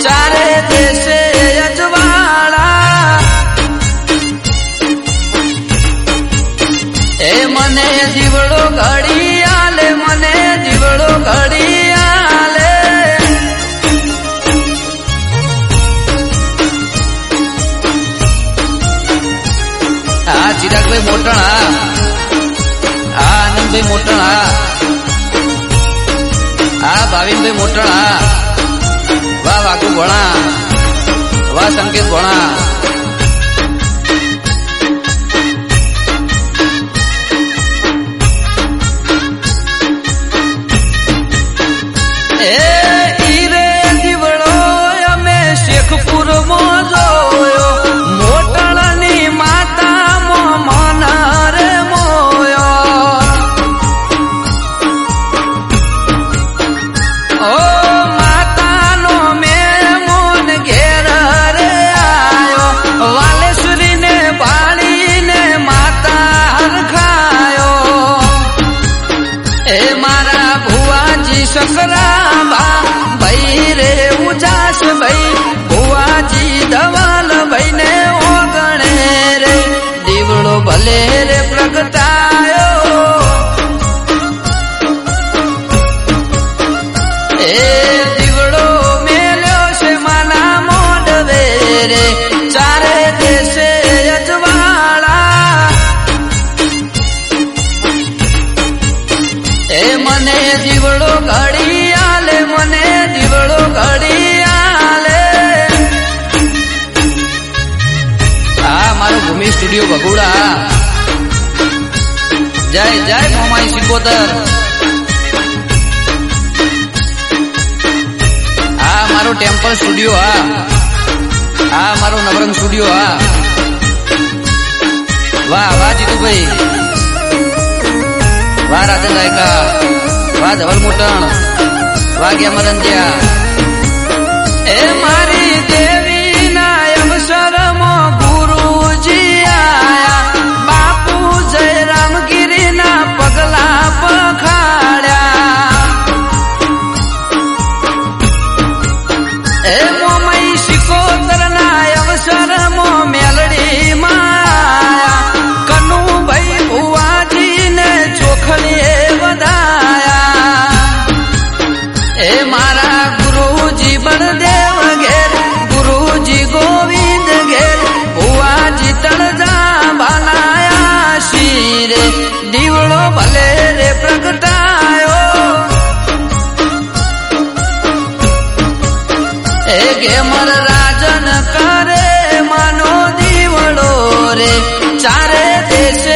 ચારે દેશે અજવાળા એ મને જીવડો ઘડી આલે મને જીવડો ઘડી આલે આ ચિરાગભાઈ મોટણા આ આનંદભાઈ મોટણા આ ભાવિનભાઈ મોટણા વાહ વાઘુ ભણા વાહ સંકેત ભણા ઈરે જીવડો અમે શેખપુર માં જોયો મોટળની માતા મન રે મોયો ઓ માતાનો મેમોન ઘેર રે આયો વાલેશ્વરીને બાળીને માતા હરખાયો એ મારા ભુવાજી શકરા ભાઈ રે ઉજાસ ભાઈ ભુવાજી ધવલ ભાઈ ને ઓગણે રે દીવડો ભલે રે પ્રગટાયો એ દીવડો મેલ્યો છે માના મોઢવે રે ચારે દેશે અજવાળા એ મને દીવડો ઘડી આલે મને દીવડો ઘડી આલે આ મારો ભૂમિ સ્ટુડિયો ભગુડા જય જય મોમાઈ સિકોતર આ મારો ટેમ્પલ સ્ટુડિયો આ મારો નવરંગ સ્ટુડિયો વાહ વાહ જીતુભાઈ વાહ રાજન રાયકા વાહ ધવલ મોટણ વાહ ગયા મદનજ્યા એ મારી દેવી ના અવસરમાં ગુરુજી આયા બાપુ જયરામગીરી ના પગલા પખાડ્યા એ મોમઈ સિકોતર ના અવસરમાં મેલડી માં કનુભાઈ ભુવાજી ને ચોખલીએ વધાયા એ મારા ગુરુજી બળદેવ ઘેર ગુરુજી ગોવિંદ ઘેર ભુવાજી તળજા બાલાયા શીરે દીવડો ભલે રે પ્રગટાયો એ ગેમર રાજન કરે માનો દીવડો રે ચારે દેશે